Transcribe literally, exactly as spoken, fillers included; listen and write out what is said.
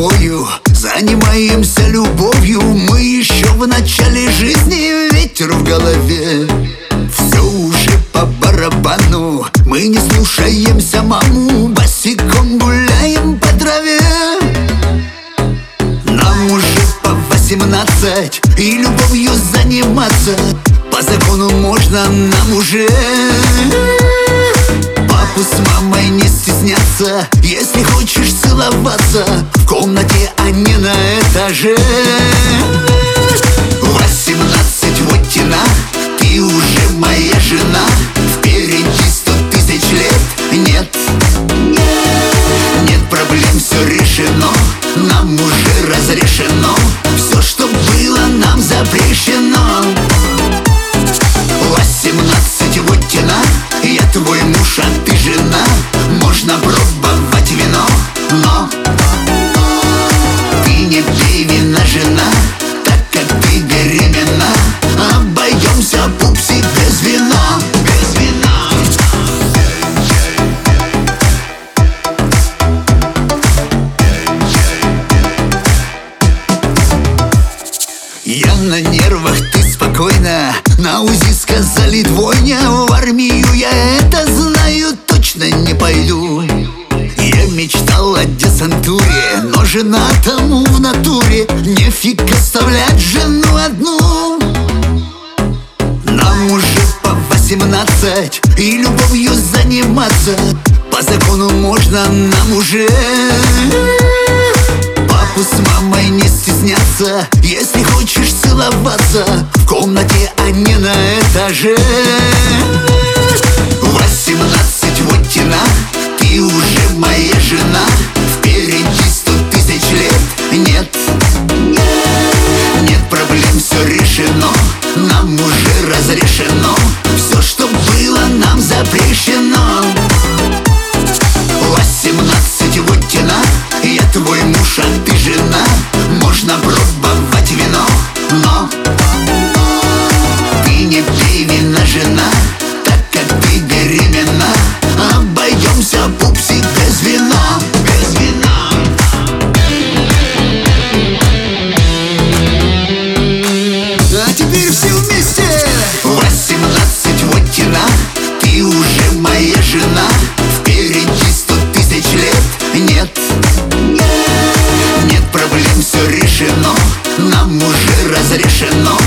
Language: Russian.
тобою занимаемся любовью. Мы еще в начале жизни, ветер в голове. Все уже по барабану, мы не слушаемся маму, босиком гуляем по траве. Нам уже по восемнадцать, и любовью заниматься по закону можно нам уже. Папу с мамой не стесняться, если хочешь целоваться в комнате, а не на этаже. Восемнадцать, вот тена, ты уже моя жена. Впереди сто тысяч лет, нет, нет проблем, все решено. Нам уже разрешено все, что было нам запрещено. Восемнадцать, вот тена, я твой муж, а ты жена. Можно пробовать вино, но ты не пей вина, жена, так как ты беременна. Обойдемся, пупсик, без вина, без вина. Я на нервах, ты спокойно. На УЗИ сказали двойня. В армию я это знаю, точно не пойду. Я мечтал о десантуре, но жена тому в натуре. Нефиг оставлять жену одну. Нам уже по восемнадцать, и любовью заниматься по закону можно нам уже. Папу с мамой не стесняться, если хочешь целоваться в комнате, а не на этаже. Восемнадцать, вот тена, ты уже моя жена. Впереди сто тысяч лет, нет, нет проблем, все решено. Нам уже разрешено все, что было нам запрещено. Восемнадцать, вот тена, я твой муж, а ты жена. Можно пробовать вино, но ты не пей вина, жена, так как ты беременна. Обойдемся, пупсик, без вина, без вина. А теперь все вместе. Восемнадцать, вот тена, ты уже моя жена. Впереди сто тысяч лет, нет, нет проблем, все решено. Нам уже разрешено